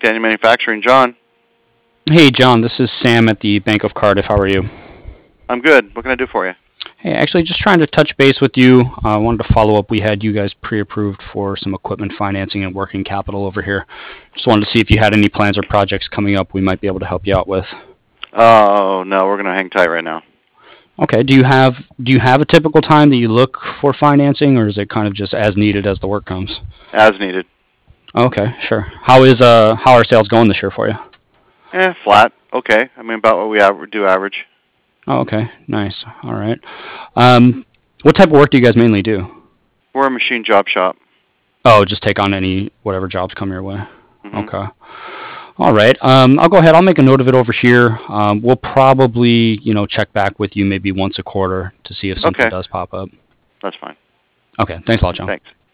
Canyon Manufacturing, John. Hey, John, this is Sam at the Bank of Cardiff. How are you? I'm good. What can I do for you? Hey, actually, just trying to touch base with you. I wanted to follow up. We had you guys pre-approved for some equipment financing and working capital over here. Just wanted to see if you had any plans or projects coming up we might be able to help you out with. Oh, no, we're going to hang tight right now. Okay. Do you have a typical time that you look for financing, or is it kind of just as needed as the work comes? As needed. Okay, sure. How are sales going this year for you? Flat. Okay. I mean, about what we do average. Oh, okay. Nice. All right. What type of work do you guys mainly do? We're a machine job shop. Oh, just take on whatever jobs come your way. Mm-hmm. Okay. All right. I'll go ahead. I'll make a note of it over here. We'll probably, check back with you maybe once a quarter to see if something Okay. does pop up. That's fine. Okay. Thanks a lot, John. Thanks.